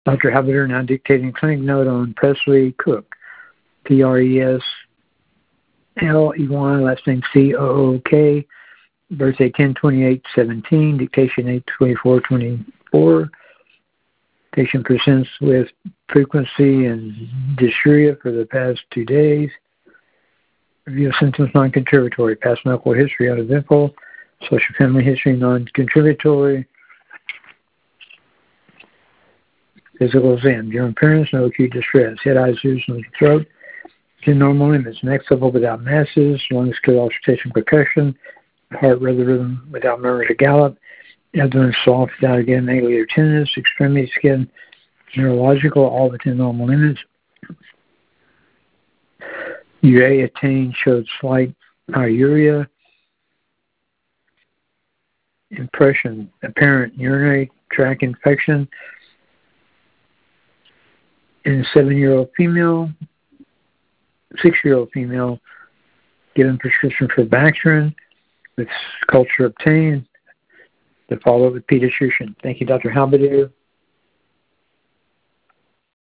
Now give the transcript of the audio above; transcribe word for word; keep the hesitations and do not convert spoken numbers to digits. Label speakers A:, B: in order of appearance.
A: Doctor Habider now dictating clinic note on Presley Cook, P R E S L E Y, last name C O O K, birthday ten twenty-eight seventeen, dictation eight twenty-four twenty-four. Patient presents with frequency and dysuria for the past two days. Review of symptoms non-contributory. Past medical history uneventful. Social family history non-contributory. Physical exam. General appearance, no acute distress. Head, eyes, ears, nose, throat. In normal limits. Neck level without masses. Lungs, clear, auscultation, percussion. Heart, regular rhythm without murmurs or gallop. Abdomen soft without again negative tenderness. Extremity skin neurological, all within normal limits. Urea attained showed slight pyuria. Impression, apparent urinary tract infection in a seven-year-old female, six-year-old female, given prescription for Bactrin with culture obtained. To follow with pediatrician. Thank you, Doctor Halberdier.